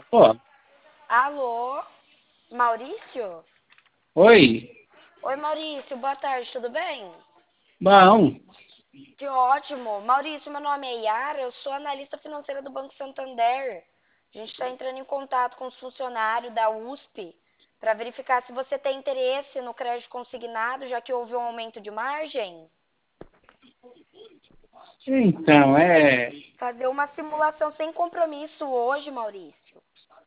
Pô, Alô, Maurício? oi, Oi, Maurício, boa tarde, tudo bem? bom, Que ótimo. Maurício, meu nome é Yara, eu sou analista financeira do Banco Santander. A gente está entrando em contato com os funcionários da USP para verificar se você tem interesse no crédito consignado, já que houve um aumento de margem. então, Fazer uma simulação sem compromisso hoje, Maurício.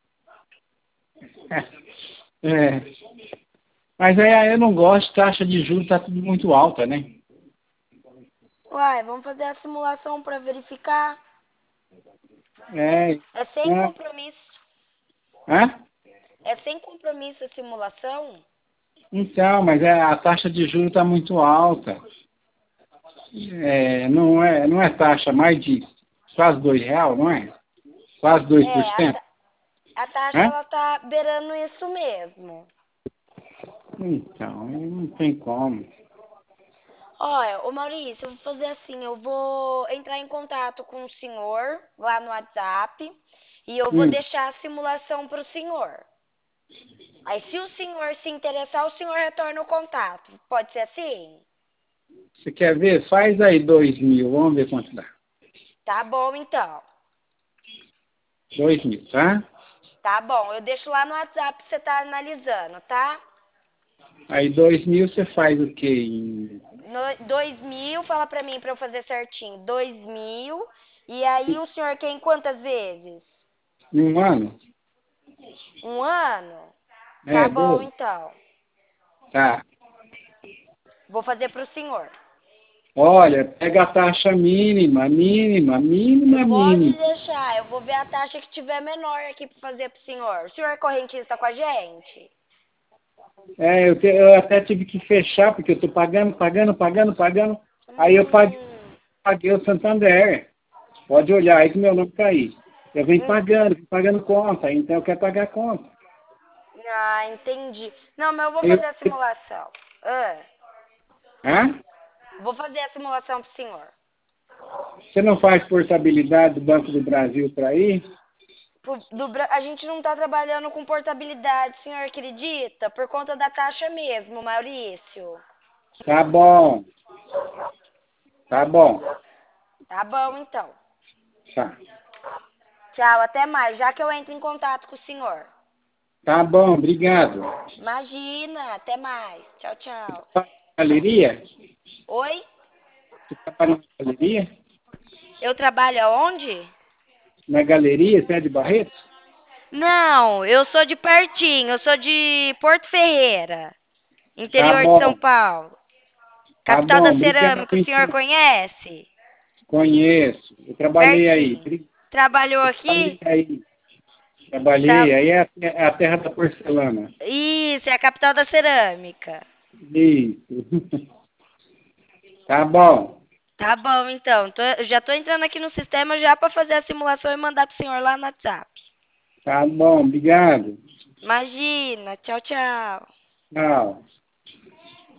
é, mas eu não gosto, taxa de juros tá tudo muito alta, né? Uai, vamos fazer a simulação para verificar. É, É sem é, compromisso. hã? É sem compromisso a simulação? Então, mas a taxa de juros tá muito alta. Não é taxa mais de quase R$ 2, não é? Quase dois por É, cento, a taxa Hã? ela tá beirando isso mesmo. Então, não tem como. Olha, ô Maurício, eu vou fazer assim, eu vou entrar em contato com o senhor lá no WhatsApp e eu vou Hum, deixar a simulação para o senhor. Aí, se o senhor se interessar, o senhor retorna o contato. Pode ser assim? Você quer ver? Faz aí 2.000, vamos ver quanto dá. Tá bom, então. 2.000, tá? Tá bom, eu deixo lá no WhatsApp pra você tá analisando, tá? Aí 2.000 você faz o quê? 2.000, fala pra mim pra eu fazer certinho. 2.000. E aí o senhor quer em quantas vezes? Em um ano? Um ano? Tá É, bom, 12. então. Tá. Vou fazer pro senhor. Olha, pega a taxa mínima, mínima, mínima, Pode mínima. deixar, eu vou ver a taxa que tiver menor aqui pra fazer pro senhor. O senhor é correntista com a gente? Eu até tive que fechar, porque eu tô pagando, pagando, pagando, pagando. Aí eu Hum, paguei o Santander. Pode olhar aí que meu nome tá aí. Eu venho hum, pagando conta, então eu quero pagar a conta. entendi. Não, mas eu vou Eu, fazer a simulação. Ah, hã? vou fazer a simulação pro senhor. Você não faz portabilidade do Banco do Brasil para ir? A gente não tá trabalhando com portabilidade, senhor acredita? Por conta da taxa mesmo, Maurício. Tá bom, tá bom. Tá bom, então. Tá. Tchau, até mais. Já que eu entro em contato com o senhor. Tá bom, obrigado. Imagina, até mais. Tchau, tchau. Tá na galeria? Oi? Você trabalha na galeria? Eu trabalho aonde? Na galeria, você é de Barretos? Não, eu sou de pertinho, eu sou de Porto Ferreira, Tá interior de São bom, Paulo. tá Capital bom, da obrigado cerâmica, o senhor então. conhece? Conheço, eu trabalhei aí. Pertinho. Trabalhou Eu aqui? trabalhei aí. Tra- Trabalhei, aí é a terra da porcelana. Isso, é a capital da cerâmica. Isso. Tá bom, Tá bom, então. Já tô entrando aqui no sistema já para fazer a simulação e mandar pro senhor lá no WhatsApp. tá bom, obrigado. Imagina. Tchau, tchau. Tchau.